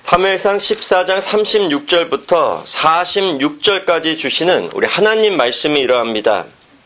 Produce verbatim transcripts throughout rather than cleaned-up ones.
사무엘상 십사 장 삼십육 절부터 사십육 절까지 주시는 우리 하나님 말씀이 이러합니다.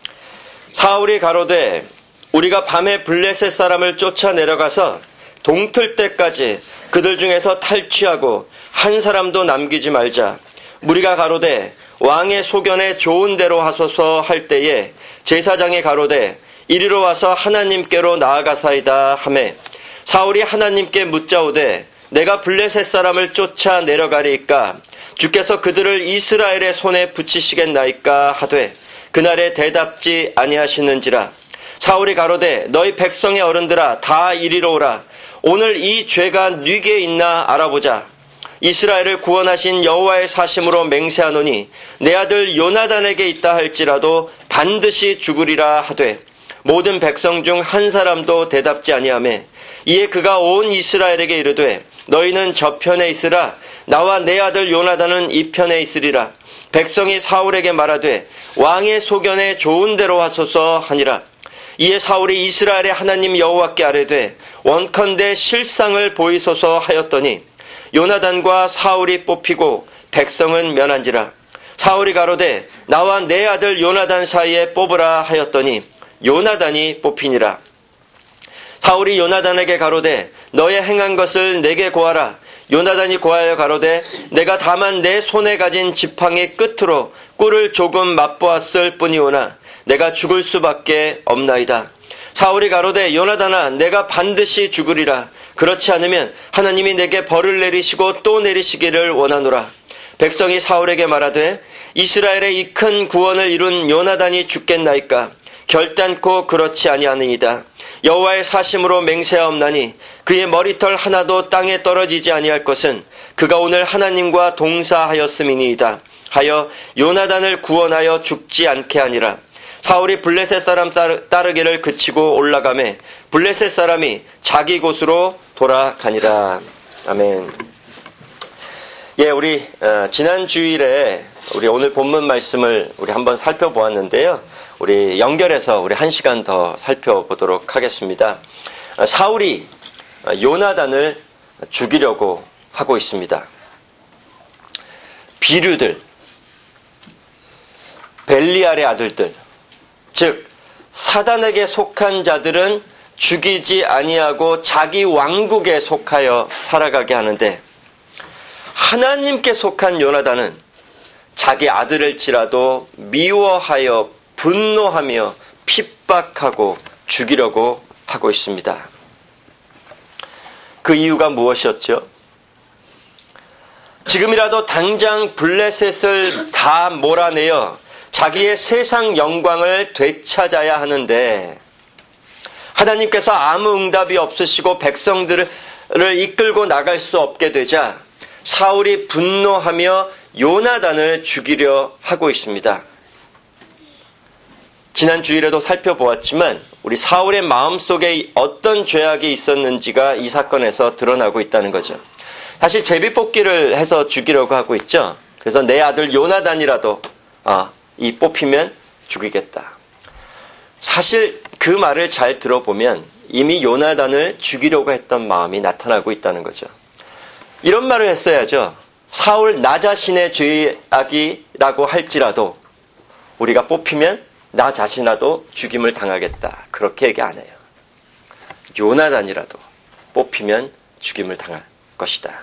사울이 가로되 우리가 밤에 블레셋 사람을 쫓아 내려가서 동틀 때까지 그들 중에서 탈취하고 한 사람도 남기지 말자. 무리가 가로되 왕의 소견에 좋은 대로 하소서 할 때에 제사장이 가로되 이리로 와서 하나님께로 나아가사이다 하매 사울이 하나님께 묻자오되 내가 블레셋 사람을 쫓아 내려가리이까 주께서 그들을 이스라엘의 손에 붙이시겠나이까 하되 그날에 대답지 아니하시는지라. 사울이 가로되 너희 백성의 어른들아 다 이리로 오라. 오늘 이 죄가 네게 있나 알아보자. 이스라엘을 구원하신 여호와의 사심으로 맹세하노니 내 아들 요나단에게 있다 할지라도 반드시 죽으리라 하되 모든 백성 중 한 사람도 대답지 아니하매 이에 그가 온 이스라엘에게 이르되 너희는 저편에 있으라. 나와 내 아들 요나단은 이 편에 있으리라. 백성이 사울에게 말하되 왕의 소견에 좋은 대로 하소서 하니라. 이에 사울이 이스라엘의 하나님 여호와께 아뢰되 원컨대 실상을 보이소서 하였더니 요나단과 사울이 뽑히고 백성은 면한지라. 사울이 가로되 나와 내 아들 요나단 사이에 뽑으라 하였더니 요나단이 뽑히니라. 사울이 요나단에게 가로되 너의 행한 것을 내게 고하라. 요나단이 고하여 가로되 내가 다만 내 손에 가진 지팡이 끝으로 꿀을 조금 맛보았을 뿐이오나 내가 죽을 수밖에 없나이다. 사울이 가로되 요나단아 내가 반드시 죽으리라. 그렇지 않으면 하나님이 내게 벌을 내리시고 또 내리시기를 원하노라. 백성이 사울에게 말하되 이스라엘의 이 큰 구원을 이룬 요나단이 죽겠나이까. 결단코 그렇지 아니하느니이다. 여호와의 사심으로 맹세하옵나니 그의 머리털 하나도 땅에 떨어지지 아니할 것은 그가 오늘 하나님과 동사하였음이니이다 하여 요나단을 구원하여 죽지 않게 하니라. 사울이 블레셋 사람 따르기를 그치고 올라가매 블레셋 사람이 자기 곳으로 돌아가니라. 아멘. 예, 우리 어, 지난 주일에 우리 오늘 본문 말씀을 우리 한번 살펴보았는데요. 우리 연결해서 우리 한 시간 더 살펴보도록 하겠습니다. 어, 사울이 요나단을 죽이려고 하고 있습니다. 비류들, 벨리알의 아들들, 즉 사단에게 속한 자들은 죽이지 아니하고 자기 왕국에 속하여 살아가게 하는데 하나님께 속한 요나단은 자기 아들일지라도 미워하여 분노하며 핍박하고 죽이려고 하고 있습니다. 그 이유가 무엇이었죠? 지금이라도 당장 블레셋을 다 몰아내어 자기의 세상 영광을 되찾아야 하는데 하나님께서 아무 응답이 없으시고 백성들을 이끌고 나갈 수 없게 되자 사울이 분노하며 요나단을 죽이려 하고 있습니다. 지난 주일에도 살펴보았지만 우리 사울의 마음속에 어떤 죄악이 있었는지가 이 사건에서 드러나고 있다는 거죠. 사실 제비뽑기를 해서 죽이려고 하고 있죠. 그래서 내 아들 요나단이라도 아, 이 뽑히면 죽이겠다. 사실 그 말을 잘 들어보면 이미 요나단을 죽이려고 했던 마음이 나타나고 있다는 거죠. 이런 말을 했어야죠. 사울 나 자신의 죄악이라고 할지라도 우리가 뽑히면 나 자신이라도 죽임을 당하겠다. 그렇게 얘기 안 해요. 요나단이라도 뽑히면 죽임을 당할 것이다.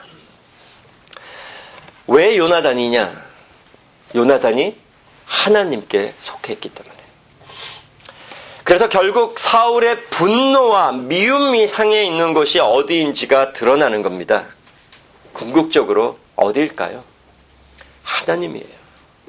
왜 요나단이냐? 요나단이 하나님께 속해 있기 때문에. 그래서 결국 사울의 분노와 미움이 상해 있는 곳이 어디인지가 드러나는 겁니다. 궁극적으로 어디일까요? 하나님이에요.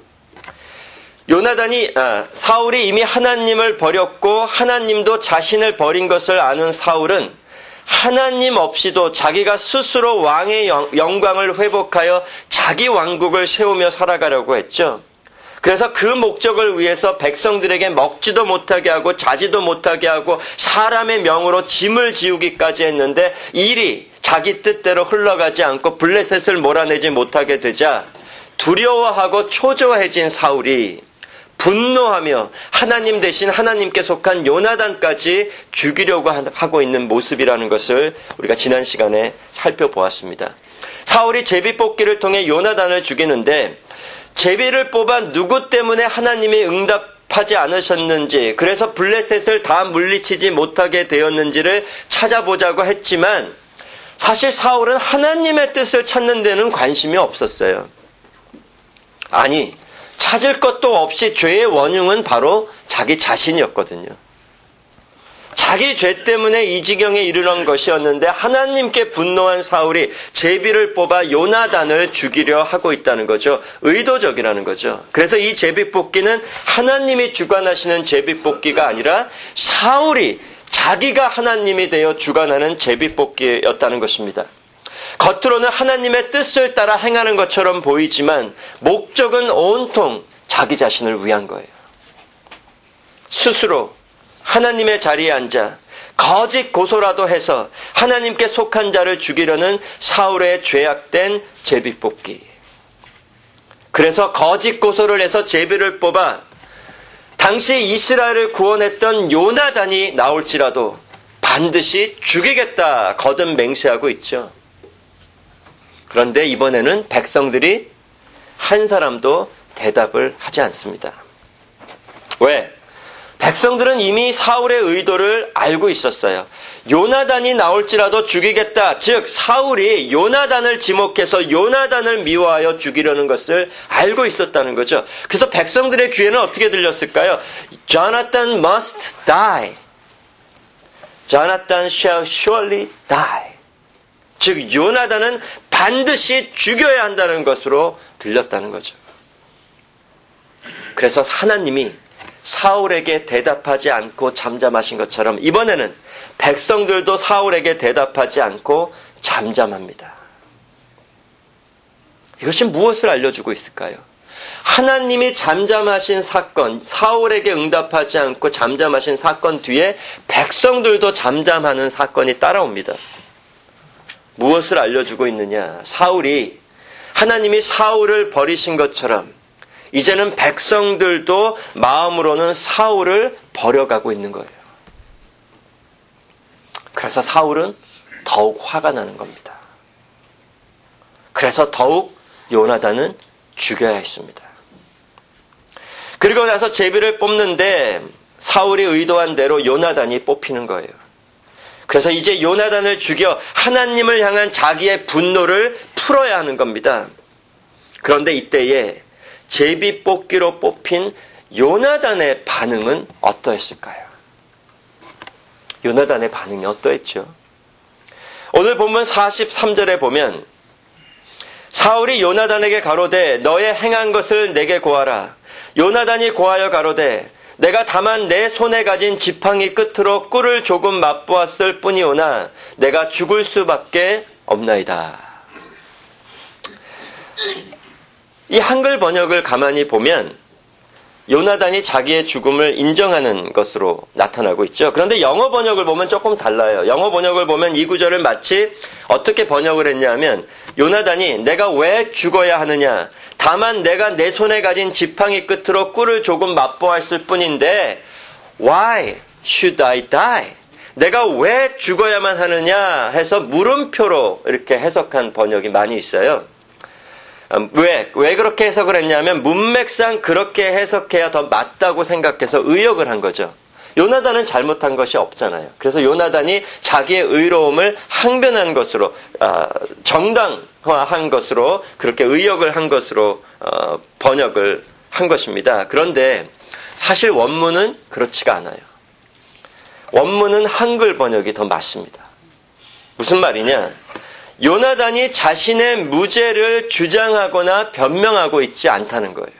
요나단이 아, 사울이 이미 하나님을 버렸고 하나님도 자신을 버린 것을 아는 사울은 하나님 없이도 자기가 스스로 왕의 영광을 회복하여 자기 왕국을 세우며 살아가려고 했죠. 그래서 그 목적을 위해서 백성들에게 먹지도 못하게 하고 자지도 못하게 하고 사람의 명으로 짐을 지우기까지 했는데 일이 자기 뜻대로 흘러가지 않고 블레셋을 몰아내지 못하게 되자 두려워하고 초조해진 사울이 분노하며 하나님 대신 하나님께 속한 요나단까지 죽이려고 하고 있는 모습이라는 것을 우리가 지난 시간에 살펴보았습니다. 사울이 제비뽑기를 통해 요나단을 죽이는데 제비를 뽑아 누구 때문에 하나님이 응답하지 않으셨는지, 그래서 블레셋을 다 물리치지 못하게 되었는지를 찾아보자고 했지만 사실 사울은 하나님의 뜻을 찾는 데는 관심이 없었어요. 아니, 찾을 것도 없이 죄의 원흉은 바로 자기 자신이었거든요. 자기 죄 때문에 이 지경에 이르는 것이었는데 하나님께 분노한 사울이 제비를 뽑아 요나단을 죽이려 하고 있다는 거죠. 의도적이라는 거죠. 그래서 이 제비뽑기는 하나님이 주관하시는 제비뽑기가 아니라 사울이 자기가 하나님이 되어 주관하는 제비뽑기였다는 것입니다. 겉으로는 하나님의 뜻을 따라 행하는 것처럼 보이지만 목적은 온통 자기 자신을 위한 거예요. 스스로 하나님의 자리에 앉아 거짓 고소라도 해서 하나님께 속한 자를 죽이려는 사울의 죄악된 제비뽑기. 그래서 거짓 고소를 해서 제비를 뽑아 당시 이스라엘을 구원했던 요나단이 나올지라도 반드시 죽이겠다 거듭 맹세하고 있죠. 그런데 이번에는 백성들이 한 사람도 대답을 하지 않습니다. 왜? 백성들은 이미 사울의 의도를 알고 있었어요. 요나단이 나올지라도 죽이겠다. 즉 사울이 요나단을 지목해서 요나단을 미워하여 죽이려는 것을 알고 있었다는 거죠. 그래서 백성들의 귀에는 어떻게 들렸을까요? Jonathan must die. Jonathan shall surely die. 즉 요나단은 반드시 죽여야 한다는 것으로 들렸다는 거죠. 그래서 하나님이 사울에게 대답하지 않고 잠잠하신 것처럼 이번에는 백성들도 사울에게 대답하지 않고 잠잠합니다. 이것이 무엇을 알려주고 있을까요? 하나님이 잠잠하신 사건, 사울에게 응답하지 않고 잠잠하신 사건 뒤에 백성들도 잠잠하는 사건이 따라옵니다. 무엇을 알려주고 있느냐? 사울이 하나님이 사울을 버리신 것처럼 이제는 백성들도 마음으로는 사울을 버려가고 있는 거예요. 그래서 사울은 더욱 화가 나는 겁니다. 그래서 더욱 요나단은 죽여야 했습니다. 그리고 나서 제비를 뽑는데 사울이 의도한 대로 요나단이 뽑히는 거예요. 그래서 이제 요나단을 죽여 하나님을 향한 자기의 분노를 풀어야 하는 겁니다. 그런데 이때에 제비 뽑기로 뽑힌 요나단의 반응은 어떠했을까요? 요나단의 반응이 어떠했죠? 오늘 본문 사십삼 절에 보면 사울이 요나단에게 가로되 너의 행한 것을 내게 고하라. 요나단이 고하여 가로되 내가 다만 내 손에 가진 지팡이 끝으로 꿀을 조금 맛보았을 뿐이오나 내가 죽을 수밖에 없나이다. 이 한글 번역을 가만히 보면 요나단이 자기의 죽음을 인정하는 것으로 나타나고 있죠. 그런데 영어 번역을 보면 조금 달라요. 영어 번역을 보면 이 구절을 마치 어떻게 번역을 했냐면 요나단이 내가 왜 죽어야 하느냐? 다만 내가 내 손에 가진 지팡이 끝으로 꿀을 조금 맛보았을 뿐인데 Why should I die? 내가 왜 죽어야만 하느냐 해서 물음표로 이렇게 해석한 번역이 많이 있어요. 왜, 왜 그렇게 해석을 했냐면 문맥상 그렇게 해석해야 더 맞다고 생각해서 의역을 한 거죠. 요나단은 잘못한 것이 없잖아요. 그래서 요나단이 자기의 의로움을 항변한 것으로 정당화한 것으로 그렇게 의역을 한 것으로 번역을 한 것입니다. 그런데 사실 원문은 그렇지가 않아요. 원문은 한글 번역이 더 맞습니다. 무슨 말이냐? 요나단이 자신의 무죄를 주장하거나 변명하고 있지 않다는 거예요.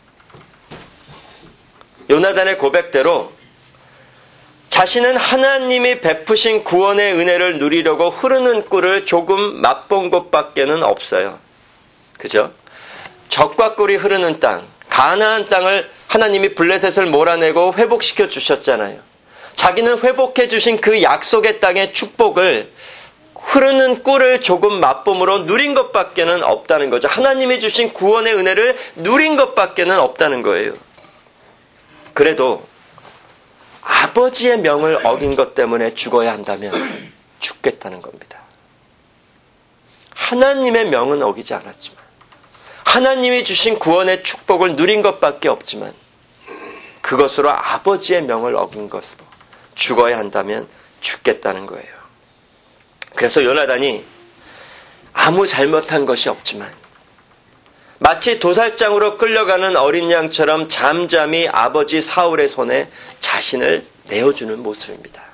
요나단의 고백대로 자신은 하나님이 베푸신 구원의 은혜를 누리려고 흐르는 꿀을 조금 맛본 것밖에는 없어요. 그죠? 젖과 꿀이 흐르는 땅, 가나안 땅을 하나님이 블레셋을 몰아내고 회복시켜 주셨잖아요. 자기는 회복해 주신 그 약속의 땅의 축복을 흐르는 꿀을 조금 맛봄으로 누린 것밖에는 없다는 거죠. 하나님이 주신 구원의 은혜를 누린 것밖에는 없다는 거예요. 그래도 아버지의 명을 어긴 것 때문에 죽어야 한다면 죽겠다는 겁니다. 하나님의 명은 어기지 않았지만, 하나님이 주신 구원의 축복을 누린 것밖에 없지만, 그것으로 아버지의 명을 어긴 것으로 죽어야 한다면 죽겠다는 거예요. 그래서 요나단이 아무 잘못한 것이 없지만 마치 도살장으로 끌려가는 어린 양처럼 잠잠히 아버지 사울의 손에 자신을 내어주는 모습입니다.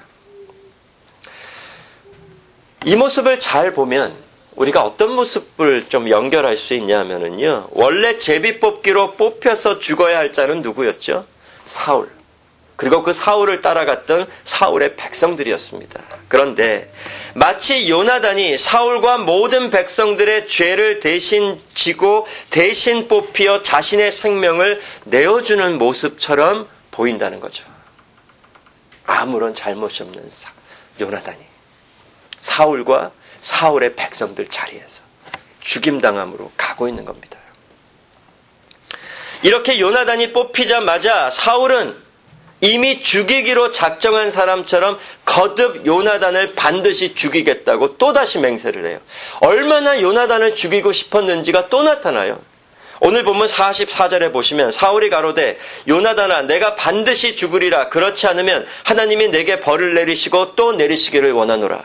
이 모습을 잘 보면 우리가 어떤 모습을 좀 연결할 수 있냐 하면은요, 원래 제비뽑기로 뽑혀서 죽어야 할 자는 누구였죠? 사울. 그리고 그 사울을 따라갔던 사울의 백성들이었습니다. 그런데 마치 요나단이 사울과 모든 백성들의 죄를 대신 지고 대신 뽑히어 자신의 생명을 내어주는 모습처럼 보인다는 거죠. 아무런 잘못이 없는 사, 요나단이 사울과 사울의 백성들 자리에서 죽임당함으로 가고 있는 겁니다. 이렇게 요나단이 뽑히자마자 사울은 이미 죽이기로 작정한 사람처럼 거듭 요나단을 반드시 죽이겠다고 또다시 맹세를 해요. 얼마나 요나단을 죽이고 싶었는지가 또 나타나요. 오늘 본문 사십사 절에 보시면 사울이 가로되 요나단아 내가 반드시 죽으리라. 그렇지 않으면 하나님이 내게 벌을 내리시고 또 내리시기를 원하노라.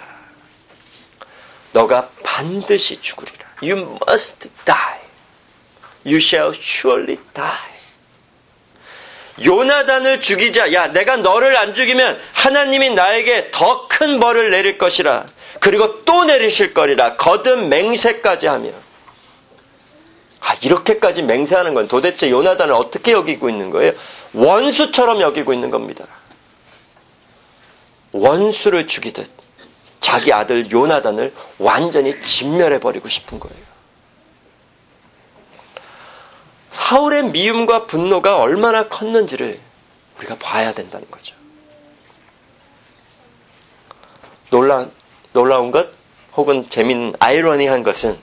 너가 반드시 죽으리라. You must die. You shall surely die. 요나단을 죽이자. 야, 내가 너를 안 죽이면 하나님이 나에게 더 큰 벌을 내릴 것이라. 그리고 또 내리실 거리라. 거듭 맹세까지 하며. 아, 이렇게까지 맹세하는 건 도대체 요나단을 어떻게 여기고 있는 거예요? 원수처럼 여기고 있는 겁니다. 원수를 죽이듯 자기 아들 요나단을 완전히 진멸해버리고 싶은 거예요. 사울의 미움과 분노가 얼마나 컸는지를 우리가 봐야 된다는 거죠. 놀라, 놀라운 것 혹은 재미있는 아이러니한 것은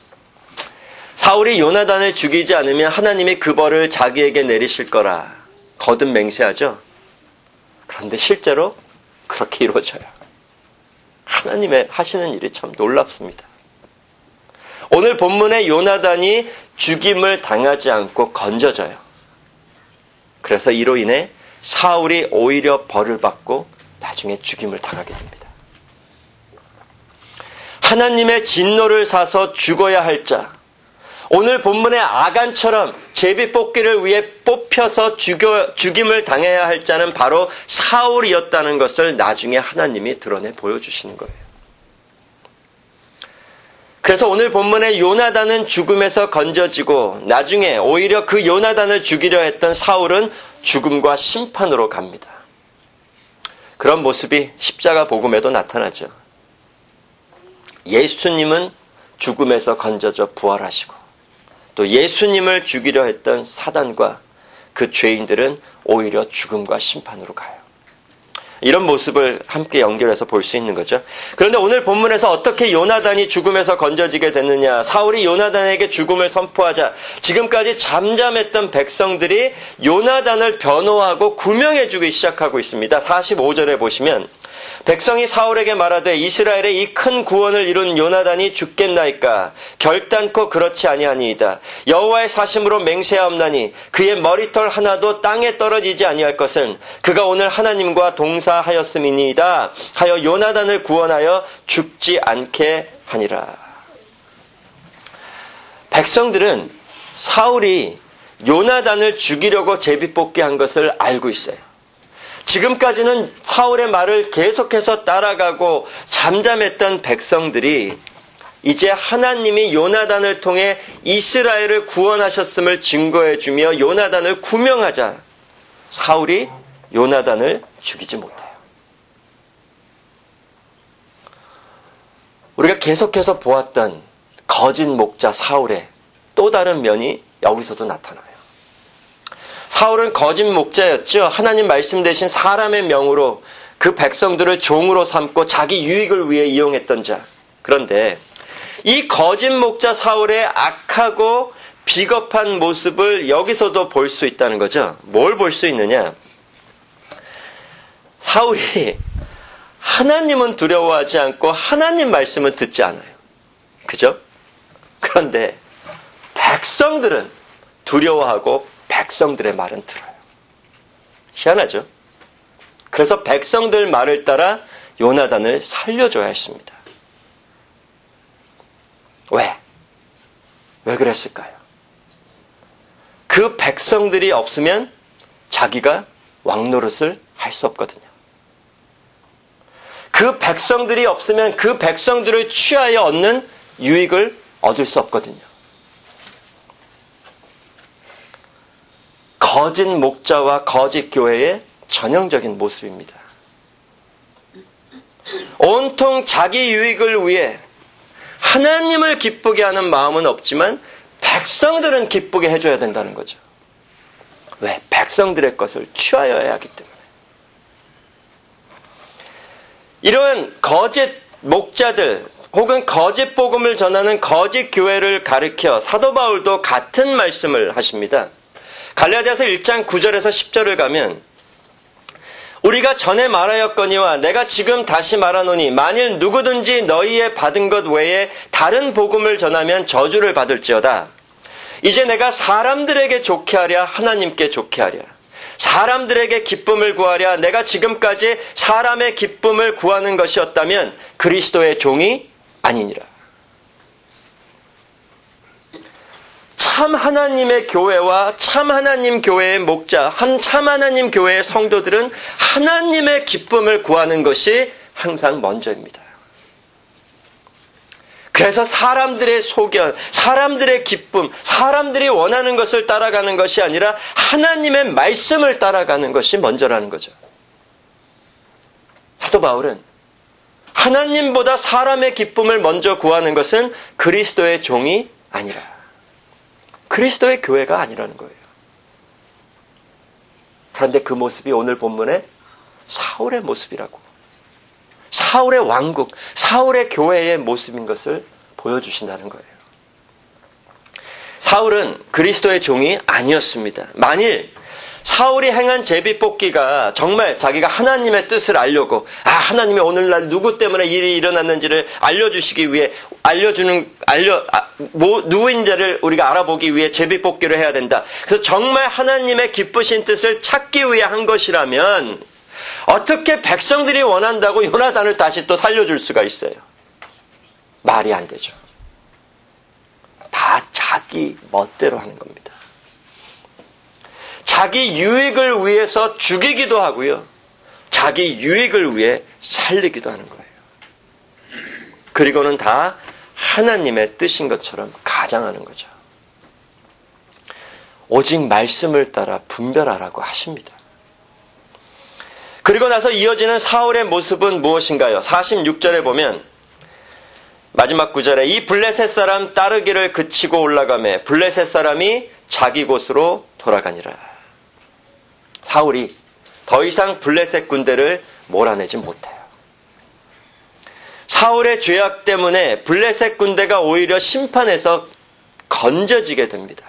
사울이 요나단을 죽이지 않으면 하나님이 그 벌을 자기에게 내리실 거라 거듭 맹세하죠. 그런데 실제로 그렇게 이루어져요. 하나님의 하시는 일이 참 놀랍습니다. 오늘 본문의 요나단이 죽임을 당하지 않고 건져져요. 그래서 이로 인해 사울이 오히려 벌을 받고 나중에 죽임을 당하게 됩니다. 하나님의 진노를 사서 죽어야 할 자, 오늘 본문의 아간처럼 제비뽑기를 위해 뽑혀서 죽여, 죽임을 당해야 할 자는 바로 사울이었다는 것을 나중에 하나님이 드러내 보여주시는 거예요. 그래서 오늘 본문의 요나단은 죽음에서 건져지고 나중에 오히려 그 요나단을 죽이려 했던 사울은 죽음과 심판으로 갑니다. 그런 모습이 십자가 복음에도 나타나죠. 예수님은 죽음에서 건져져 부활하시고 또 예수님을 죽이려 했던 사단과 그 죄인들은 오히려 죽음과 심판으로 가요. 이런 모습을 함께 연결해서 볼 수 있는 거죠. 그런데 오늘 본문에서 어떻게 요나단이 죽음에서 건져지게 됐느냐. 사울이 요나단에게 죽음을 선포하자 지금까지 잠잠했던 백성들이 요나단을 변호하고 구명해주기 시작하고 있습니다. 사십오 절에 보시면 백성이 사울에게 말하되 이스라엘의 이 큰 구원을 이룬 요나단이 죽겠나이까 결단코 그렇지 아니하니이다. 여호와의 사심으로 맹세하옵나니 그의 머리털 하나도 땅에 떨어지지 아니할 것은 그가 오늘 하나님과 동사하였음이니이다 하여 요나단을 구원하여 죽지 않게 하니라. 백성들은 사울이 요나단을 죽이려고 제비뽑기 한 것을 알고 있어요. 지금까지는 사울의 말을 계속해서 따라가고 잠잠했던 백성들이 이제 하나님이 요나단을 통해 이스라엘을 구원하셨음을 증거해주며 요나단을 구명하자 사울이 요나단을 죽이지 못해요. 우리가 계속해서 보았던 거짓 목자 사울의 또 다른 면이 여기서도 나타나요. 사울은 거짓 목자였죠. 하나님 말씀 대신 사람의 명으로 그 백성들을 종으로 삼고 자기 유익을 위해 이용했던 자. 그런데 이 거짓 목자 사울의 악하고 비겁한 모습을 여기서도 볼 수 있다는 거죠. 뭘 볼 수 있느냐? 사울이 하나님은 두려워하지 않고 하나님 말씀은 듣지 않아요. 그죠? 그런데 백성들은 두려워하고 백성들의 말은 들어요. 희한하죠? 그래서 백성들 말을 따라 요나단을 살려줘야 했습니다. 왜? 왜 그랬을까요? 그 백성들이 없으면 자기가 왕노릇을 할 수 없거든요. 그 백성들이 없으면 그 백성들을 취하여 얻는 유익을 얻을 수 없거든요. 거짓 목자와 거짓 교회의 전형적인 모습입니다. 온통 자기 유익을 위해 하나님을 기쁘게 하는 마음은 없지만 백성들은 기쁘게 해줘야 된다는 거죠. 왜? 백성들의 것을 취하여야 하기 때문에. 이런 거짓 목자들 혹은 거짓 복음을 전하는 거짓 교회를 가리켜 사도 바울도 같은 말씀을 하십니다. 갈라디아서 일 장 구 절에서 십 절을 가면 우리가 전에 말하였거니와 내가 지금 다시 말하노니 만일 누구든지 너희의 받은 것 외에 다른 복음을 전하면 저주를 받을지어다. 이제 내가 사람들에게 좋게 하랴 하나님께 좋게 하랴. 사람들에게 기쁨을 구하랴 내가 지금까지 사람의 기쁨을 구하는 것이었다면 그리스도의 종이 아니니라. 참 하나님의 교회와 참 하나님 교회의 목자, 한 참 하나님 교회의 성도들은 하나님의 기쁨을 구하는 것이 항상 먼저입니다. 그래서 사람들의 소견, 사람들의 기쁨, 사람들이 원하는 것을 따라가는 것이 아니라 하나님의 말씀을 따라가는 것이 먼저라는 거죠. 사도 바울은 하나님보다 사람의 기쁨을 먼저 구하는 것은 그리스도의 종이 아니라 그리스도의 교회가 아니라는 거예요. 그런데 그 모습이 오늘 본문에 사울의 모습이라고. 사울의 왕국, 사울의 교회의 모습인 것을 보여주신다는 거예요. 사울은 그리스도의 종이 아니었습니다. 만일 사울이 행한 제비뽑기가 정말 자기가 하나님의 뜻을 알려고, 아, 하나님이 오늘날 누구 때문에 일이 일어났는지를 알려주시기 위해, 알려주는, 알려, 아, 뭐, 누구인지를 우리가 알아보기 위해 제비뽑기를 해야 된다. 그래서 정말 하나님의 기쁘신 뜻을 찾기 위해 한 것이라면, 어떻게 백성들이 원한다고 요나단을 다시 또 살려줄 수가 있어요? 말이 안 되죠. 다 자기 멋대로 하는 겁니다. 자기 유익을 위해서 죽이기도 하고요. 자기 유익을 위해 살리기도 하는 거예요. 그리고는 다 하나님의 뜻인 것처럼 가장하는 거죠. 오직 말씀을 따라 분별하라고 하십니다. 그리고 나서 이어지는 사울의 모습은 무엇인가요? 사십육 절에 보면 마지막 구절에 이 블레셋 사람 따르기를 그치고 올라가매 블레셋 사람이 자기 곳으로 돌아가니라. 사울이 더 이상 블레셋 군대를 몰아내지 못해요. 사울의 죄악 때문에 블레셋 군대가 오히려 심판에서 건져지게 됩니다.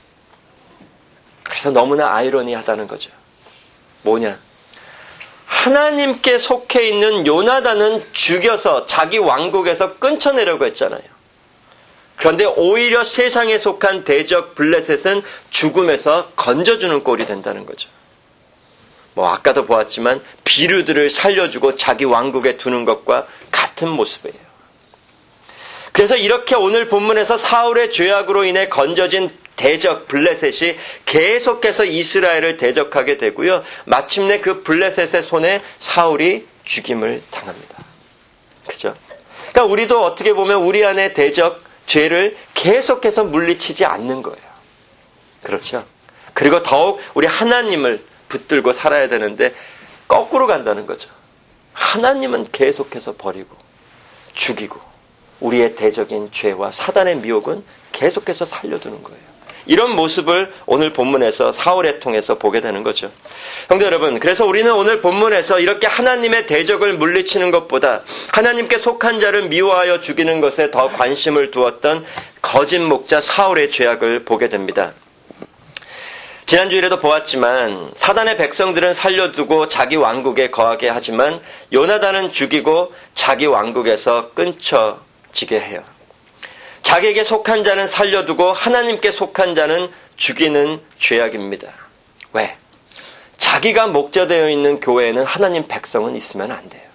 그래서 너무나 아이러니하다는 거죠. 뭐냐? 하나님께 속해 있는 요나단은 죽여서 자기 왕국에서 끊쳐내려고 했잖아요. 그런데 오히려 세상에 속한 대적 블레셋은 죽음에서 건져주는 꼴이 된다는 거죠. 뭐 아까도 보았지만 비류들을 살려주고 자기 왕국에 두는 것과 같은 모습이에요. 그래서 이렇게 오늘 본문에서 사울의 죄악으로 인해 건져진 대적 블레셋이 계속해서 이스라엘을 대적하게 되고요. 마침내 그 블레셋의 손에 사울이 죽임을 당합니다. 그죠? 그러니까 우리도 어떻게 보면 우리 안에 대적, 죄를 계속해서 물리치지 않는 거예요. 그렇죠? 그리고 더욱 우리 하나님을 붙들고 살아야 되는데 거꾸로 간다는 거죠. 하나님은 계속해서 버리고 죽이고 우리의 대적인 죄와 사단의 미혹은 계속해서 살려두는 거예요. 이런 모습을 오늘 본문에서 사울에 통해서 보게 되는 거죠. 형제 여러분, 그래서 우리는 오늘 본문에서 이렇게 하나님의 대적을 물리치는 것보다 하나님께 속한 자를 미워하여 죽이는 것에 더 관심을 두었던 거짓 목자 사울의 죄악을 보게 됩니다. 지난주일에도 보았지만 사단의 백성들은 살려두고 자기 왕국에 거하게 하지만 요나단은 죽이고 자기 왕국에서 끊쳐지게 해요. 자기에게 속한 자는 살려두고 하나님께 속한 자는 죽이는 죄악입니다. 왜? 자기가 목자되어 있는 교회에는 하나님 백성은 있으면 안 돼요.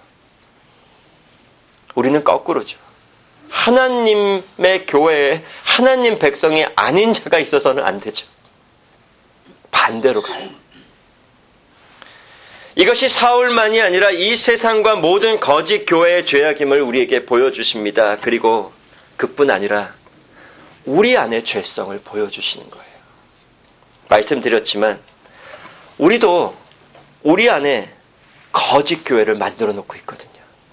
우리는 거꾸로죠. 하나님의 교회에 하나님 백성이 아닌 자가 있어서는 안 되죠. 반대로 가요. 이것이 사울만이 아니라 이 세상과 모든 거짓 교회의 죄악임을 우리에게 보여주십니다. 그리고 그뿐 아니라 우리 안의 죄성을 보여주시는 거예요. 말씀드렸지만 우리도 우리 안에 거짓 교회를 만들어 놓고 있거든요.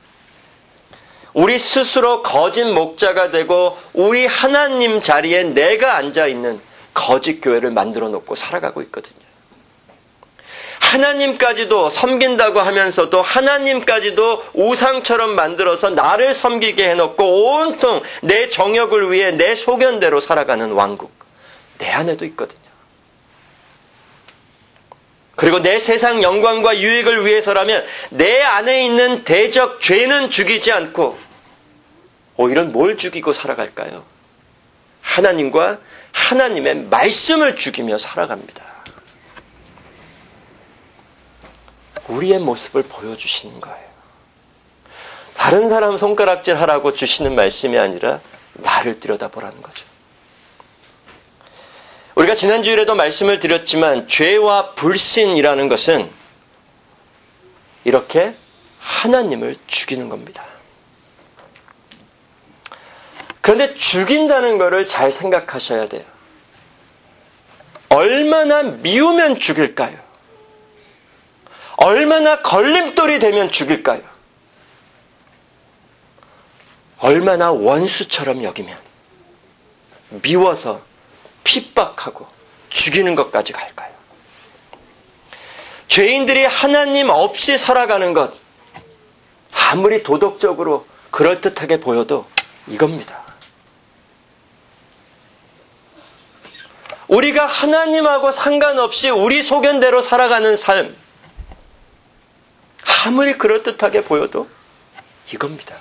우리 스스로 거짓 목자가 되고 우리 하나님 자리에 내가 앉아있는 거짓 교회를 만들어 놓고 살아가고 있거든요. 하나님까지도 섬긴다고 하면서도 하나님까지도 우상처럼 만들어서 나를 섬기게 해놓고 온통 내 정욕을 위해 내 소견대로 살아가는 왕국, 내 안에도 있거든요. 그리고 내 세상 영광과 유익을 위해서라면 내 안에 있는 대적 죄는 죽이지 않고 오히려 뭘 죽이고 살아갈까요? 하나님과 하나님의 말씀을 죽이며 살아갑니다. 우리의 모습을 보여주시는 거예요. 다른 사람 손가락질 하라고 주시는 말씀이 아니라 나를 들여다보라는 거죠. 우리가 지난주일에도 말씀을 드렸지만 죄와 불신이라는 것은 이렇게 하나님을 죽이는 겁니다. 그런데 죽인다는 것을 잘 생각하셔야 돼요. 얼마나 미우면 죽일까요? 얼마나 걸림돌이 되면 죽일까요? 얼마나 원수처럼 여기면 미워서 핍박하고 죽이는 것까지 갈까요? 죄인들이 하나님 없이 살아가는 것, 아무리 도덕적으로 그럴듯하게 보여도 이겁니다. 우리가 하나님하고 상관없이 우리 소견대로 살아가는 삶, 아무리 그럴듯하게 보여도 이겁니다.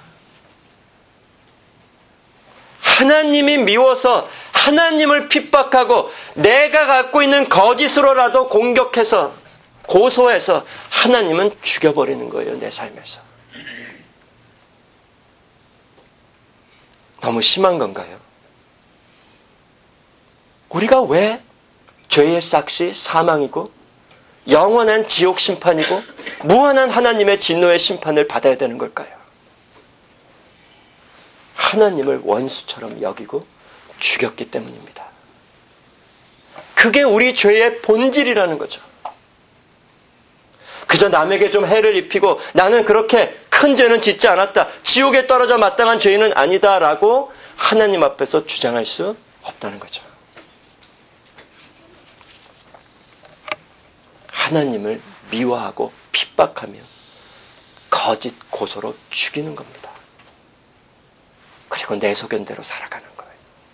하나님이 미워서 하나님을 핍박하고 내가 갖고 있는 거짓으로라도 공격해서 고소해서 하나님은 죽여버리는 거예요, 내 삶에서. 너무 심한 건가요? 우리가 왜 죄의 싹시 사망이고 영원한 지옥 심판이고 무한한 하나님의 진노의 심판을 받아야 되는 걸까요? 하나님을 원수처럼 여기고 죽였기 때문입니다. 그게 우리 죄의 본질이라는 거죠. 그저 남에게 좀 해를 입히고 나는 그렇게 큰 죄는 짓지 않았다, 지옥에 떨어져 마땅한 죄인은 아니다라고 하나님 앞에서 주장할 수 없다는 거죠. 하나님을 미워하고 핍박하며 거짓 고소로 죽이는 겁니다. 그리고 내 소견대로 살아가는 거예요.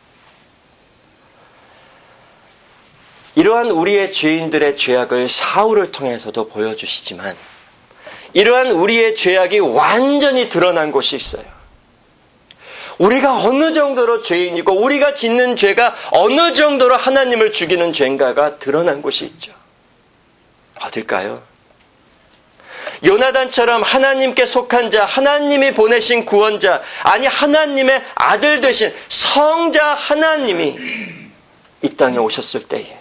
이러한 우리의 죄인들의 죄악을 사울을 통해서도 보여주시지만 이러한 우리의 죄악이 완전히 드러난 곳이 있어요. 우리가 어느 정도로 죄인이고 우리가 짓는 죄가 어느 정도로 하나님을 죽이는 죄인가가 드러난 곳이 있죠. 어딜까요? 요나단처럼 하나님께 속한 자, 하나님이 보내신 구원자, 아니 하나님의 아들 되신 성자 하나님이 이 땅에 오셨을 때에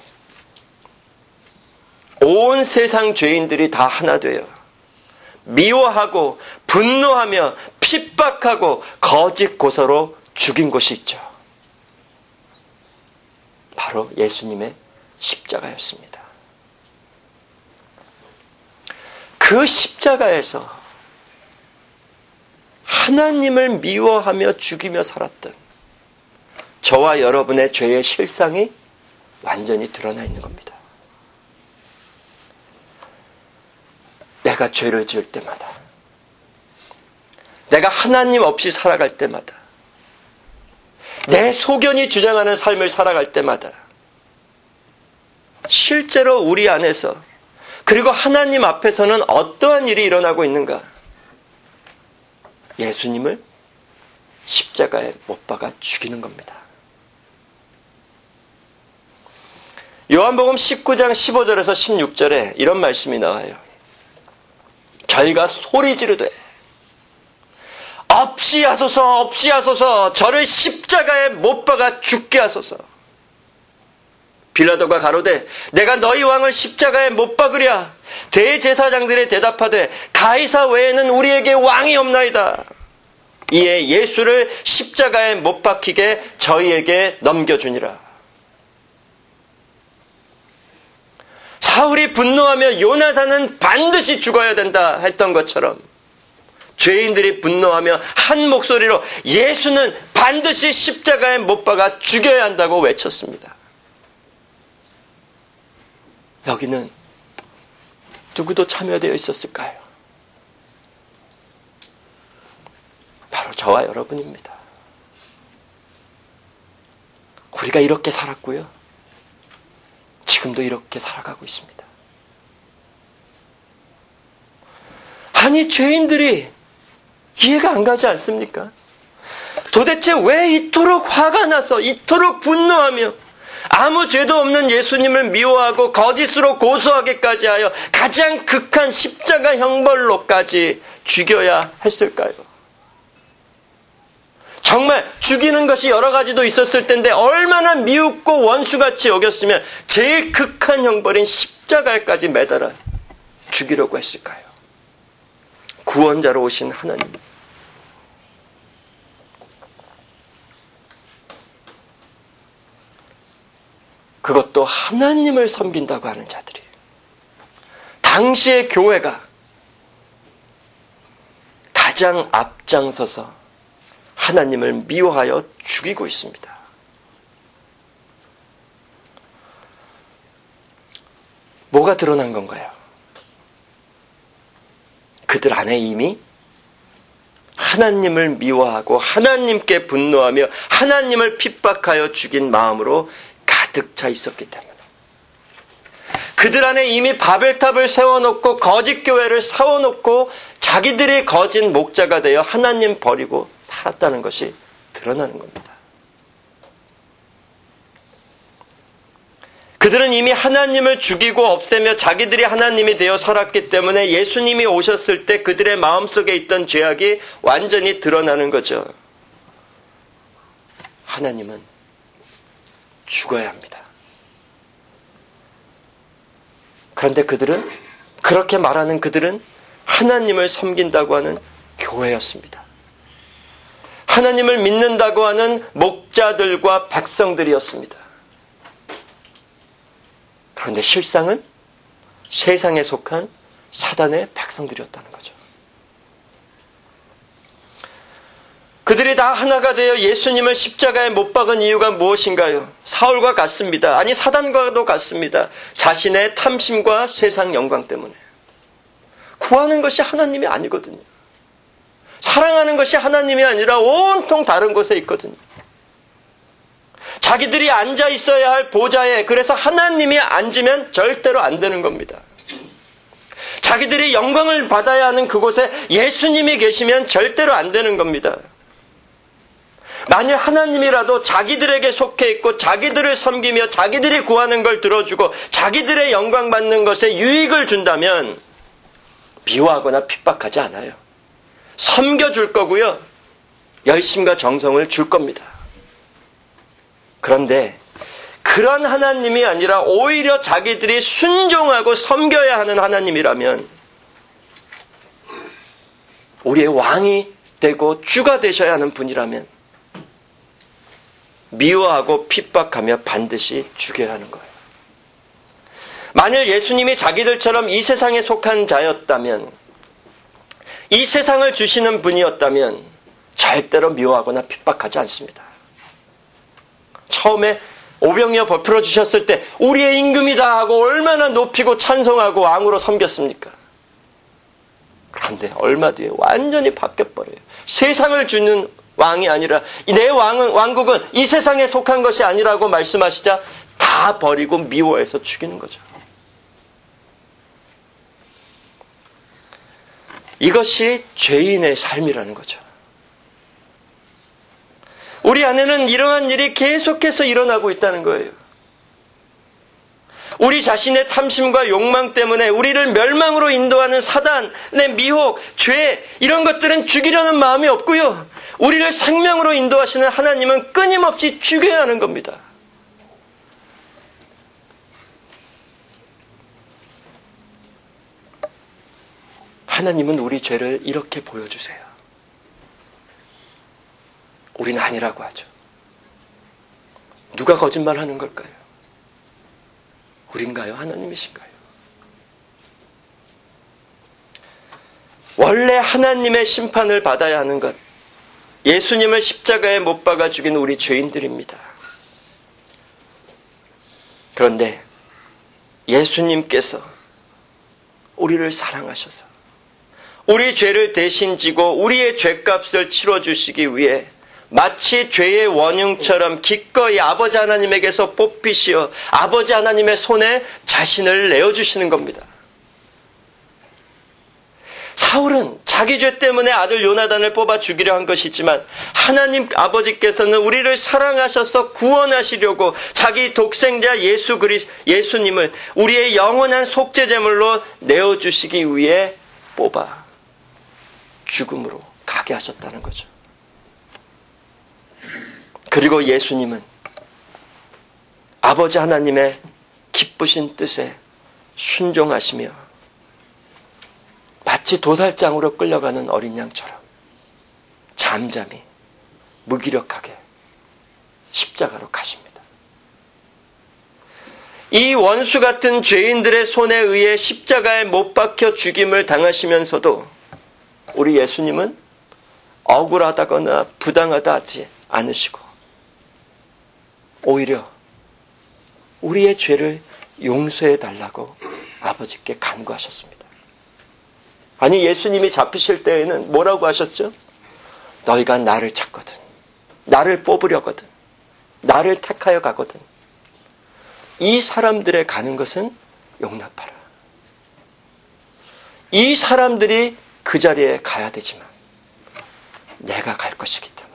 온 세상 죄인들이 다 하나 되어 미워하고 분노하며 핍박하고 거짓 고소로 죽인 곳이 있죠. 바로 예수님의 십자가였습니다. 그 십자가에서 하나님을 미워하며 죽이며 살았던 저와 여러분의 죄의 실상이 완전히 드러나 있는 겁니다. 내가 죄를 지을 때마다, 내가 하나님 없이 살아갈 때마다, 내 소견이 주장하는 삶을 살아갈 때마다 실제로 우리 안에서 그리고 하나님 앞에서는 어떠한 일이 일어나고 있는가? 예수님을 십자가에 못 박아 죽이는 겁니다. 요한복음 십구 장 십오 절에서 십육 절에 이런 말씀이 나와요. 저희가 소리 지르되 없이 하소서 없이 하소서 저를 십자가에 못 박아 죽게 하소서. 빌라도가 가로되 내가 너희 왕을 십자가에 못 박으랴. 대제사장들이 대답하되 가이사 외에는 우리에게 왕이 없나이다. 이에 예수를 십자가에 못 박히게 저희에게 넘겨주니라. 사울이 분노하며 요나단은 반드시 죽어야 된다 했던 것처럼 죄인들이 분노하며 한 목소리로 예수는 반드시 십자가에 못 박아 죽여야 한다고 외쳤습니다. 여기는 누구도 참여되어 있었을까요? 바로 저와 여러분입니다. 우리가 이렇게 살았고요. 지금도 이렇게 살아가고 있습니다. 아니, 죄인들이 이해가 안 가지 않습니까? 도대체 왜 이토록 화가 나서 이토록 분노하며 아무 죄도 없는 예수님을 미워하고 거짓으로 고소하기까지 하여 가장 극한 십자가 형벌로까지 죽여야 했을까요? 정말 죽이는 것이 여러 가지도 있었을 텐데 얼마나 미웃고 원수같이 여겼으면 제일 극한 형벌인 십자가에까지 매달아 죽이려고 했을까요? 구원자로 오신 하나님. 그것도 하나님을 섬긴다고 하는 자들이. 당시의 교회가 가장 앞장서서 하나님을 미워하여 죽이고 있습니다. 뭐가 드러난 건가요? 그들 안에 이미 하나님을 미워하고 하나님께 분노하며 하나님을 핍박하여 죽인 마음으로 가득 차 있었기 때문에 그들 안에 이미 바벨탑을 세워놓고 거짓 교회를 세워놓고 자기들이 거짓 목자가 되어 하나님 버리고 살았다는 것이 드러나는 겁니다. 그들은 이미 하나님을 죽이고 없애며 자기들이 하나님이 되어 살았기 때문에 예수님이 오셨을 때 그들의 마음속에 있던 죄악이 완전히 드러나는 거죠. 하나님은 죽어야 합니다. 그런데 그들은, 그렇게 말하는 그들은 하나님을 섬긴다고 하는 교회였습니다. 하나님을 믿는다고 하는 목자들과 백성들이었습니다. 그런데 실상은 세상에 속한 사단의 백성들이었다는 거죠. 그들이 다 하나가 되어 예수님을 십자가에 못 박은 이유가 무엇인가요? 사울과 같습니다. 아니, 사단과도 같습니다. 자신의 탐심과 세상 영광 때문에. 구하는 것이 하나님이 아니거든요. 사랑하는 것이 하나님이 아니라 온통 다른 곳에 있거든요. 자기들이 앉아 있어야 할 보좌에, 그래서 하나님이 앉으면 절대로 안 되는 겁니다. 자기들이 영광을 받아야 하는 그곳에 예수님이 계시면 절대로 안 되는 겁니다. 만일 하나님이라도 자기들에게 속해 있고 자기들을 섬기며 자기들이 구하는 걸 들어주고 자기들의 영광 받는 것에 유익을 준다면 미워하거나 핍박하지 않아요. 섬겨줄 거고요. 열심과 정성을 줄 겁니다. 그런데 그런 하나님이 아니라 오히려 자기들이 순종하고 섬겨야 하는 하나님이라면 우리의 왕이 되고 주가 되셔야 하는 분이라면 미워하고 핍박하며 반드시 죽여야 하는 거예요. 만일 예수님이 자기들처럼 이 세상에 속한 자였다면, 이 세상을 주시는 분이었다면 절대로 미워하거나 핍박하지 않습니다. 처음에 오병이어 베풀어 주셨을 때 우리의 임금이다 하고 얼마나 높이고 찬송하고 왕으로 섬겼습니까? 그런데 얼마 뒤에 완전히 바뀌어버려요. 세상을 주는 왕이 아니라 내 왕은, 왕국은 이 세상에 속한 것이 아니라고 말씀하시자 다 버리고 미워해서 죽이는 거죠. 이것이 죄인의 삶이라는 거죠. 우리 안에는 이러한 일이 계속해서 일어나고 있다는 거예요. 우리 자신의 탐심과 욕망 때문에 우리를 멸망으로 인도하는 사단의 미혹, 죄, 이런 것들은 죽이려는 마음이 없고요. 우리를 생명으로 인도하시는 하나님은 끊임없이 죽여야 하는 겁니다. 하나님은 우리 죄를 이렇게 보여주세요. 우리는 아니라고 하죠. 누가 거짓말하는 걸까요? 우린가요? 하나님이신가요? 원래 하나님의 심판을 받아야 하는 것, 예수님을 십자가에 못 박아 죽인 우리 죄인들입니다. 그런데 예수님께서 우리를 사랑하셔서 우리 죄를 대신 지고 우리의 죄값을 치러주시기 위해 마치 죄의 원흉처럼 기꺼이 아버지 하나님에게서 뽑히시어 아버지 하나님의 손에 자신을 내어주시는 겁니다. 사울은 자기 죄 때문에 아들 요나단을 뽑아 죽이려 한 것이지만 하나님 아버지께서는 우리를 사랑하셔서 구원하시려고 자기 독생자 예수 그리스 예수님을 우리의 영원한 속죄제물로 내어주시기 위해 뽑아 죽음으로 가게 하셨다는 거죠. 그리고 예수님은 아버지 하나님의 기쁘신 뜻에 순종하시며 마치 도살장으로 끌려가는 어린 양처럼 잠잠히 무기력하게 십자가로 가십니다. 이 원수 같은 죄인들의 손에 의해 십자가에 못 박혀 죽임을 당하시면서도 우리 예수님은 억울하다거나 부당하다 하지 않으시고 오히려 우리의 죄를 용서해 달라고 아버지께 간구하셨습니다. 아니, 예수님이 잡히실 때에는 뭐라고 하셨죠? 너희가 나를 찾거든, 나를 뽑으려거든, 나를 택하여 가거든, 이 사람들의 가는 것은 용납하라. 이 사람들이 그 자리에 가야 되지만 내가 갈 것이기 때문에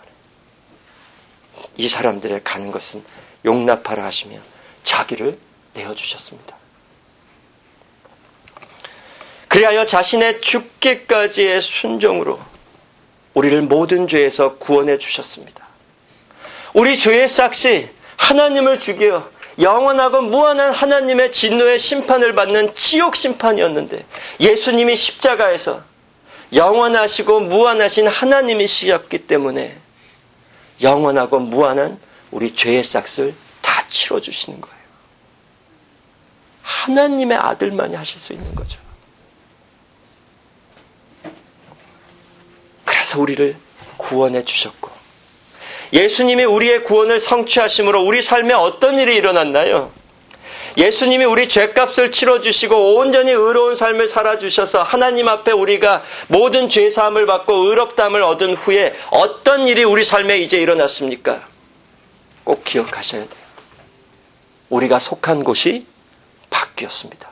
이 사람들의 가는 것은 용납하라 하시며 자기를 내어주셨습니다. 그리하여 자신의 죽기까지의 순종으로 우리를 모든 죄에서 구원해 주셨습니다. 우리 죄의 싹시 하나님을 죽여 영원하고 무한한 하나님의 진노의 심판을 받는 지옥 심판이었는데 예수님이 십자가에서 영원하시고 무한하신 하나님이시였기 때문에 영원하고 무한한 우리 죄의 싹을 다 치러주시는 거예요. 하나님의 아들만이 하실 수 있는 거죠. 그래서 우리를 구원해 주셨고 예수님이 우리의 구원을 성취하심으로 우리 삶에 어떤 일이 일어났나요? 예수님이 우리 죄값을 치러주시고 온전히 의로운 삶을 살아주셔서 하나님 앞에 우리가 모든 죄사함을 받고 의롭다함을 얻은 후에 어떤 일이 우리 삶에 이제 일어났습니까? 꼭 기억하셔야 돼요. 우리가 속한 곳이 바뀌었습니다.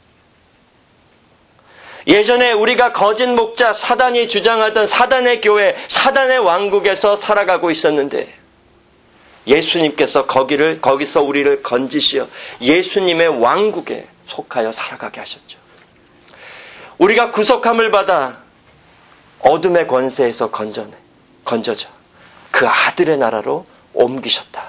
예전에 우리가 거짓 목자 사단이 주장하던 사단의 교회, 사단의 왕국에서 살아가고 있었는데 예수님께서 거기를, 거기서 우리를 건지시어 예수님의 왕국에 속하여 살아가게 하셨죠. 우리가 구속함을 받아 어둠의 권세에서 건져내, 건져져 그 아들의 나라로 옮기셨다.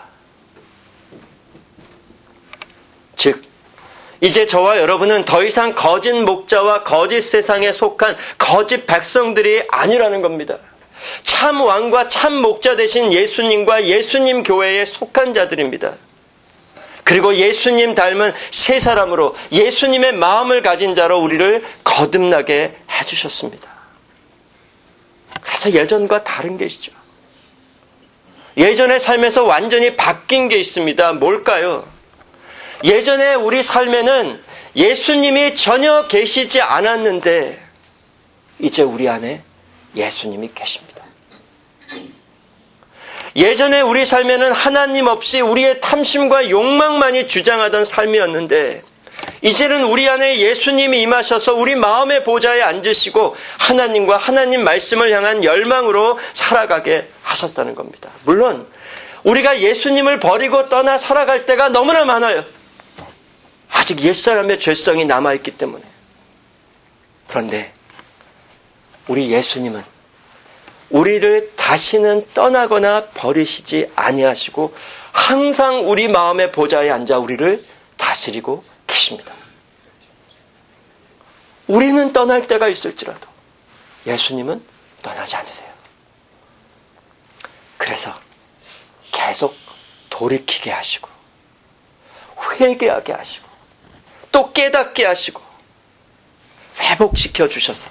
즉, 이제 저와 여러분은 더 이상 거짓 목자와 거짓 세상에 속한 거짓 백성들이 아니라는 겁니다. 참 왕과 참 목자 되신 예수님과 예수님 교회에 속한 자들입니다. 그리고 예수님 닮은 새 사람으로 예수님의 마음을 가진 자로 우리를 거듭나게 해주셨습니다. 그래서 예전과 다른 게 있죠. 예전의 삶에서 완전히 바뀐 게 있습니다. 뭘까요? 예전에 우리 삶에는 예수님이 전혀 계시지 않았는데 이제 우리 안에 예수님이 계십니다. 예전에 우리 삶에는 하나님 없이 우리의 탐심과 욕망만이 주장하던 삶이었는데 이제는 우리 안에 예수님이 임하셔서 우리 마음의 보좌에 앉으시고 하나님과 하나님 말씀을 향한 열망으로 살아가게 하셨다는 겁니다. 물론 우리가 예수님을 버리고 떠나 살아갈 때가 너무나 많아요. 아직 옛사람의 죄성이 남아있기 때문에. 그런데 우리 예수님은 우리를 다시는 떠나거나 버리시지 아니하시고 항상 우리 마음의 보좌에 앉아 우리를 다스리고 계십니다. 우리는 떠날 때가 있을지라도 예수님은 떠나지 않으세요. 그래서 계속 돌이키게 하시고 회개하게 하시고 또 깨닫게 하시고 회복시켜 주셔서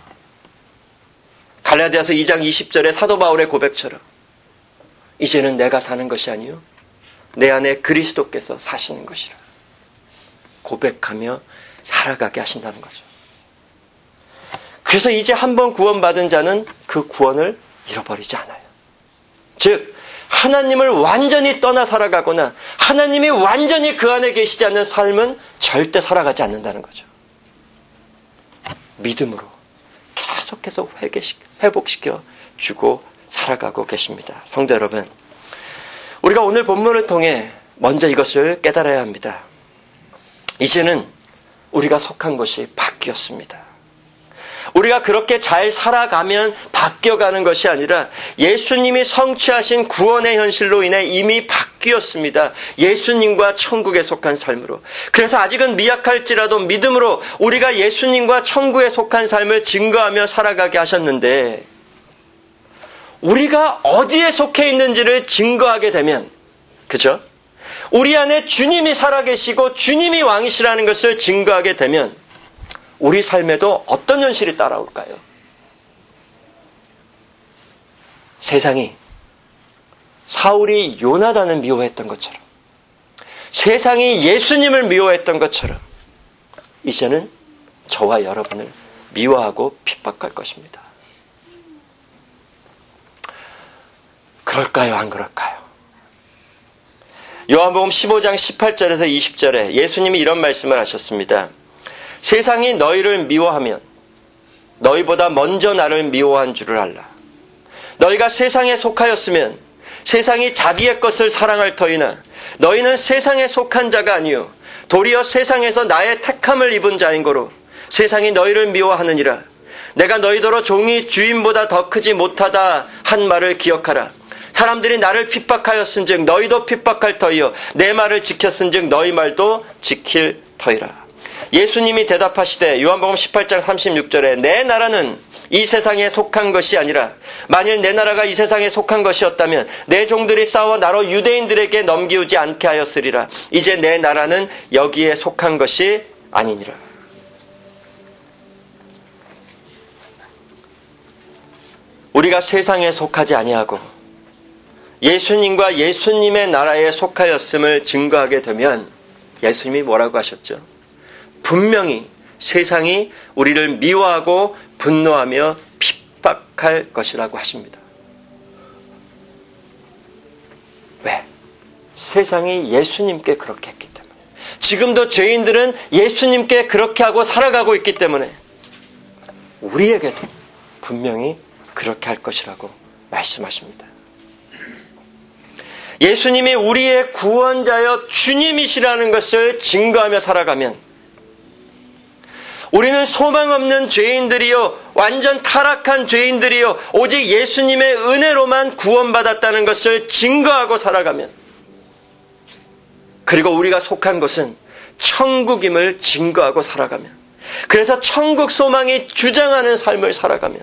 갈라디아서 이 장 이십 절의 사도 바울의 고백처럼 이제는 내가 사는 것이 아니요 내 안에 그리스도께서 사시는 것이라 고백하며 살아가게 하신다는 거죠. 그래서 이제 한번 구원받은 자는 그 구원을 잃어버리지 않아요. 즉 하나님을 완전히 떠나 살아가거나 하나님이 완전히 그 안에 계시지 않는 삶은 절대 살아가지 않는다는 거죠. 믿음으로 계속해서 회복시켜 주고 살아가고 계십니다. 성도 여러분, 우리가 오늘 본문을 통해 먼저 이것을 깨달아야 합니다. 이제는 우리가 속한 것이 바뀌었습니다. 우리가 그렇게 잘 살아가면 바뀌어가는 것이 아니라 예수님이 성취하신 구원의 현실로 인해 이미 바뀌었습니다. 예수님과 천국에 속한 삶으로. 그래서 아직은 미약할지라도 믿음으로 우리가 예수님과 천국에 속한 삶을 증거하며 살아가게 하셨는데 우리가 어디에 속해 있는지를 증거하게 되면, 그죠? 우리 안에 주님이 살아계시고 주님이 왕이시라는 것을 증거하게 되면 우리 삶에도 어떤 현실이 따라올까요? 세상이 사울이 요나단을 미워했던 것처럼, 세상이 예수님을 미워했던 것처럼 이제는 저와 여러분을 미워하고 핍박할 것입니다. 그럴까요? 안 그럴까요? 요한복음 십오 장 십팔 절에서 이십 절에 예수님이 이런 말씀을 하셨습니다. 세상이 너희를 미워하면 너희보다 먼저 나를 미워한 줄을 알라. 너희가 세상에 속하였으면 세상이 자기의 것을 사랑할 터이나 너희는 세상에 속한 자가 아니요 도리어 세상에서 나의 택함을 입은 자인 거로 세상이 너희를 미워하느니라. 내가 너희더러 종이 주인보다 더 크지 못하다 한 말을 기억하라. 사람들이 나를 핍박하였은즉 너희도 핍박할 터이요 내 말을 지켰은즉 너희 말도 지킬 터이라. 예수님이 대답하시되 요한복음 십팔 장 삼십육 절에 내 나라는 이 세상에 속한 것이 아니라 만일 내 나라가 이 세상에 속한 것이었다면 내 종들이 싸워 나로 유대인들에게 넘기우지 않게 하였으리라. 이제 내 나라는 여기에 속한 것이 아니니라. 우리가 세상에 속하지 아니하고 예수님과 예수님의 나라에 속하였음을 증거하게 되면 예수님이 뭐라고 하셨죠? 분명히 세상이 우리를 미워하고 분노하며 핍박할 것이라고 하십니다. 왜? 세상이 예수님께 그렇게 했기 때문에. 지금도 죄인들은 예수님께 그렇게 하고 살아가고 있기 때문에 우리에게도 분명히 그렇게 할 것이라고 말씀하십니다. 예수님이 우리의 구원자여 주님이시라는 것을 증거하며 살아가면 우리는 소망 없는 죄인들이요 완전 타락한 죄인들이요 오직 예수님의 은혜로만 구원받았다는 것을 증거하고 살아가면, 그리고 우리가 속한 것은 천국임을 증거하고 살아가면, 그래서 천국 소망이 주장하는 삶을 살아가면,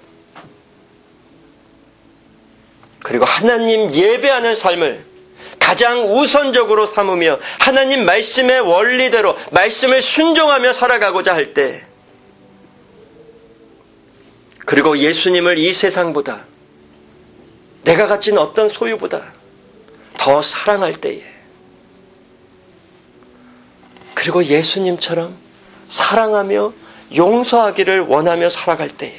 그리고 하나님 예배하는 삶을 가장 우선적으로 삼으며 하나님 말씀의 원리대로 말씀을 순종하며 살아가고자 할 때, 그리고 예수님을 이 세상보다 내가 가진 어떤 소유보다 더 사랑할 때에, 그리고 예수님처럼 사랑하며 용서하기를 원하며 살아갈 때에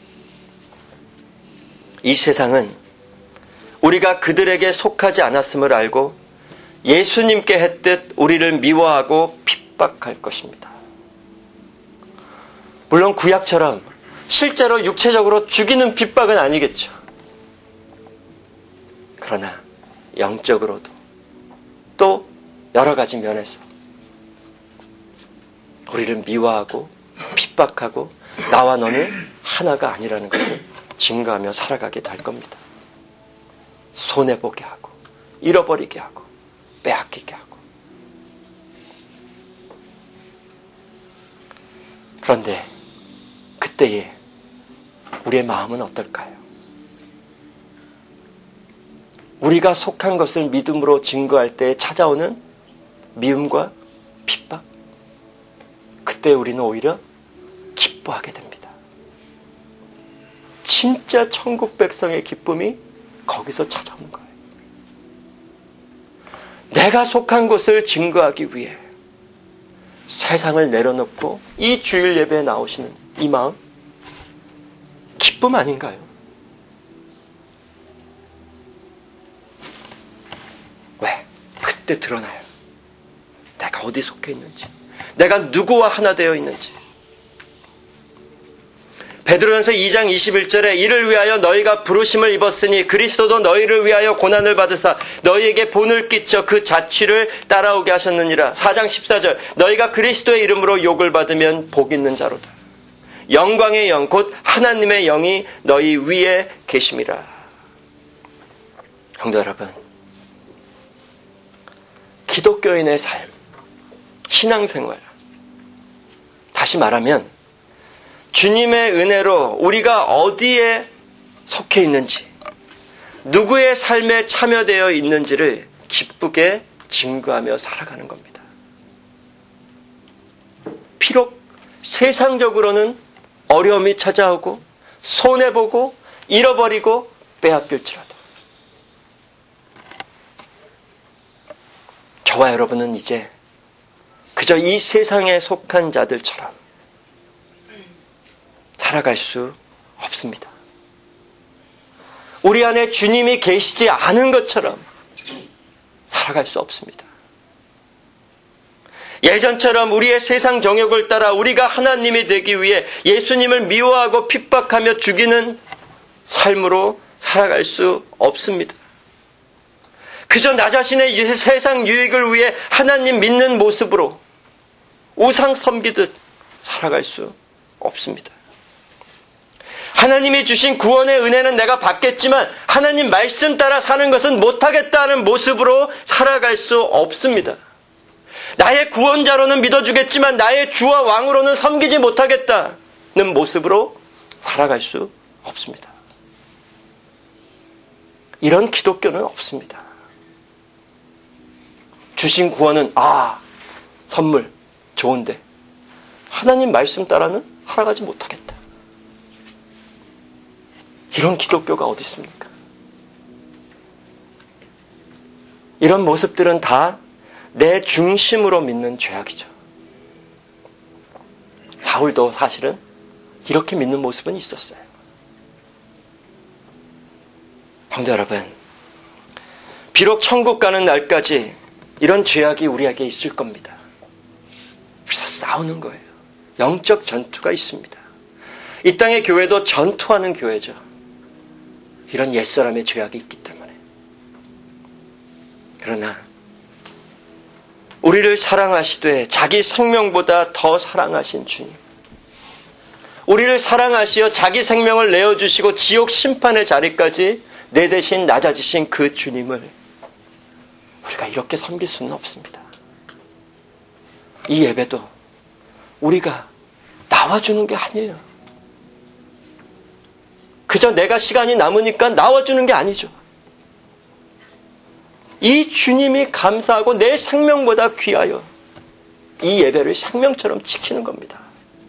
이 세상은 우리가 그들에게 속하지 않았음을 알고 예수님께 했듯 우리를 미워하고 핍박할 것입니다. 물론 구약처럼 실제로 육체적으로 죽이는 핍박은 아니겠죠. 그러나 영적으로도 또 여러 가지 면에서 우리를 미워하고 핍박하고 나와 너는 하나가 아니라는 것을 증거하며 살아가게 될 겁니다. 손해보게 하고 잃어버리게 하고 빼앗기게 하고. 그런데 그때에 우리의 마음은 어떨까요? 우리가 속한 것을 믿음으로 증거할 때 찾아오는 미움과 핍박, 그때 우리는 오히려 기뻐하게 됩니다. 진짜 천국 백성의 기쁨이 거기서 찾아오는 거예요. 내가 속한 곳을 증거하기 위해 세상을 내려놓고 이 주일 예배에 나오시는 이 마음, 기쁨 아닌가요? 왜? 그때 드러나요. 내가 어디 속해 있는지, 내가 누구와 하나 되어 있는지. 베드로전서 이 장 이십일 절에 이를 위하여 너희가 부르심을 입었으니 그리스도도 너희를 위하여 고난을 받으사 너희에게 본을 끼쳐 그 자취를 따라오게 하셨느니라. 사 장 십사 절 너희가 그리스도의 이름으로 욕을 받으면 복 있는 자로다. 영광의 영 곧 하나님의 영이 너희 위에 계심이라. 성도 여러분, 기독교인의 삶, 신앙생활, 다시 말하면 주님의 은혜로 우리가 어디에 속해 있는지, 누구의 삶에 참여되어 있는지를 기쁘게 증거하며 살아가는 겁니다. 비록 세상적으로는 어려움이 찾아오고 손해보고 잃어버리고 빼앗길지라도 저와 여러분은 이제 그저 이 세상에 속한 자들처럼 살아갈 수 없습니다. 우리 안에 주님이 계시지 않은 것처럼 살아갈 수 없습니다. 예전처럼 우리의 세상 정욕을 따라 우리가 하나님이 되기 위해 예수님을 미워하고 핍박하며 죽이는 삶으로 살아갈 수 없습니다. 그저 나 자신의 세상 유익을 위해 하나님 믿는 모습으로 우상 섬기듯 살아갈 수 없습니다. 하나님이 주신 구원의 은혜는 내가 받겠지만 하나님 말씀 따라 사는 것은 못하겠다는 모습으로 살아갈 수 없습니다. 나의 구원자로는 믿어주겠지만 나의 주와 왕으로는 섬기지 못하겠다는 모습으로 살아갈 수 없습니다. 이런 기독교는 없습니다. 주신 구원은 아, 선물 좋은데 하나님 말씀 따라는 살아가지 못하겠다. 이런 기독교가 어디 있습니까? 이런 모습들은 다 내 중심으로 믿는 죄악이죠. 사울도 사실은 이렇게 믿는 모습은 있었어요. 성도 여러분, 비록 천국 가는 날까지 이런 죄악이 우리에게 있을 겁니다. 그래서 싸우는 거예요. 영적 전투가 있습니다. 이 땅의 교회도 전투하는 교회죠. 이런 옛사람의 죄악이 있기 때문에. 그러나 우리를 사랑하시되 자기 생명보다 더 사랑하신 주님, 우리를 사랑하시어 자기 생명을 내어주시고 지옥 심판의 자리까지 내 대신 낮아지신 그 주님을 우리가 이렇게 섬길 수는 없습니다. 이 예배도 우리가 나와주는 게 아니에요. 그저 내가 시간이 남으니까 나와주는 게 아니죠. 이 주님이 감사하고 내 생명보다 귀하여 이 예배를 생명처럼 지키는 겁니다.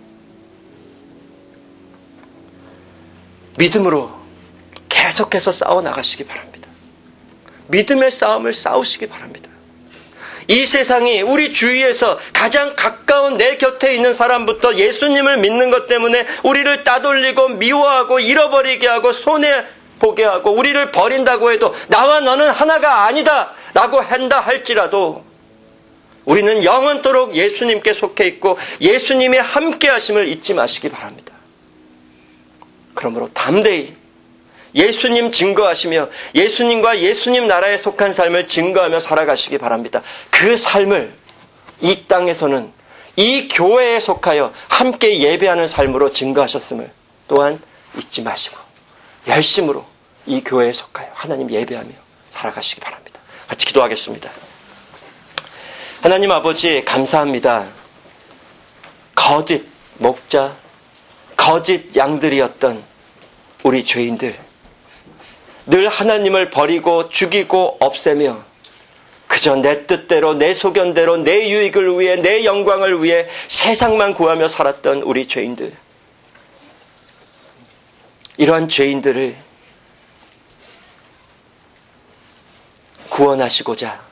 믿음으로 계속해서 싸워 나가시기 바랍니다. 믿음의 싸움을 싸우시기 바랍니다. 이 세상이 우리 주위에서 가장 가까운 내 곁에 있는 사람부터 예수님을 믿는 것 때문에 우리를 따돌리고 미워하고 잃어버리게 하고 손해보게 하고 우리를 버린다고 해도 나와 너는 하나가 아니다 라고 한다 할지라도 우리는 영원토록 예수님께 속해 있고 예수님의 함께 하심을 잊지 마시기 바랍니다. 그러므로 담대히 예수님 증거하시며 예수님과 예수님 나라에 속한 삶을 증거하며 살아가시기 바랍니다. 그 삶을 이 땅에서는 이 교회에 속하여 함께 예배하는 삶으로 증거하셨음을 또한 잊지 마시고 열심으로 이 교회에 속하여 하나님 예배하며 살아가시기 바랍니다. 같이 기도하겠습니다. 하나님 아버지 감사합니다. 거짓 목자, 거짓 양들이었던 우리 죄인들, 늘 하나님을 버리고 죽이고 없애며 그저 내 뜻대로 내 소견대로 내 유익을 위해 내 영광을 위해 세상만 구하며 살았던 우리 죄인들, 이러한 죄인들을 구원하시고자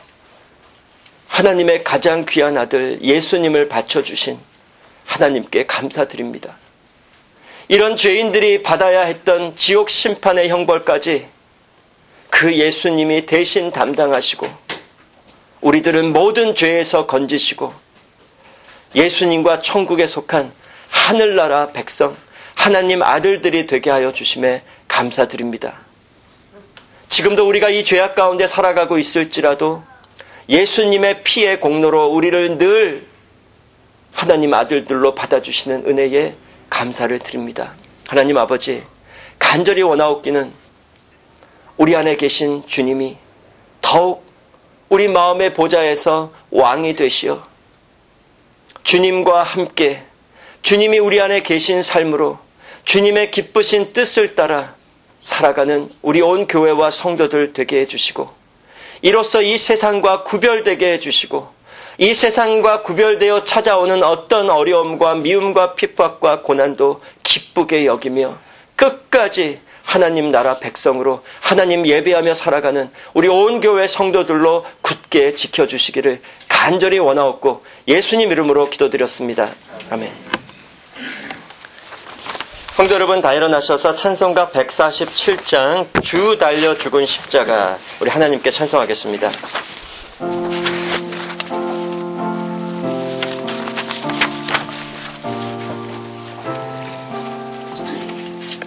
하나님의 가장 귀한 아들 예수님을 바쳐주신 하나님께 감사드립니다. 이런 죄인들이 받아야 했던 지옥 심판의 형벌까지 그 예수님이 대신 담당하시고 우리들은 모든 죄에서 건지시고 예수님과 천국에 속한 하늘나라 백성, 하나님 아들들이 되게 하여 주심에 감사드립니다. 지금도 우리가 이 죄악 가운데 살아가고 있을지라도 예수님의 피의 공로로 우리를 늘 하나님 아들들로 받아주시는 은혜에 감사를 드립니다. 하나님 아버지, 간절히 원하옵기는 우리 안에 계신 주님이 더욱 우리 마음의 보좌에서 왕이 되시어 주님과 함께 주님이 우리 안에 계신 삶으로 주님의 기쁘신 뜻을 따라 살아가는 우리 온 교회와 성도들 되게 해주시고 이로써 이 세상과 구별되게 해주시고 이 세상과 구별되어 찾아오는 어떤 어려움과 미움과 핍박과 고난도 기쁘게 여기며 끝까지 하나님 나라 백성으로 하나님 예배하며 살아가는 우리 온 교회 성도들로 굳게 지켜주시기를 간절히 원하옵고 예수님 이름으로 기도드렸습니다. 아멘. 성도 여러분 다 일어나셔서 찬송가 백사십칠 장 주 달려 죽은 십자가 우리 하나님께 찬송하겠습니다.